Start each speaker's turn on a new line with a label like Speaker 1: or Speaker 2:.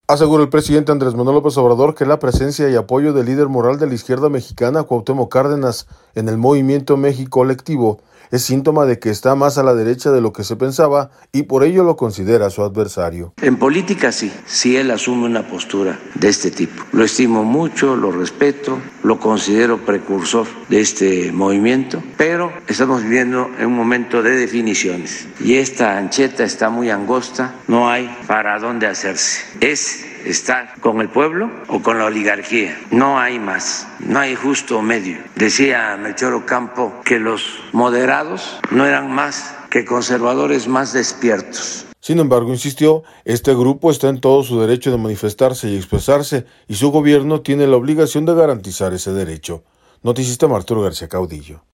Speaker 1: Aseguró el presidente Andrés Manuel López Obrador que la presencia y apoyo del líder moral de la izquierda mexicana, Cuauhtémoc Cárdenas, en el movimiento México Colectivo es síntoma de que está más a la derecha de lo que se pensaba y por ello lo considera su adversario.
Speaker 2: En política sí él asume una postura de este tipo. Lo estimo mucho, lo respeto, lo considero precursor de este movimiento, pero estamos viviendo en un momento de definiciones y esta ancheta está muy angosta, no hay para dónde hacerse. Es estar con el pueblo o con la oligarquía. No hay más, no hay justo medio. Decía Melchor Ocampo que los moderados no eran más que conservadores más despiertos.
Speaker 1: Sin embargo, insistió, este grupo está en todo su derecho de manifestarse y expresarse y su gobierno tiene la obligación de garantizar ese derecho. Noticista Arturo García Caudillo.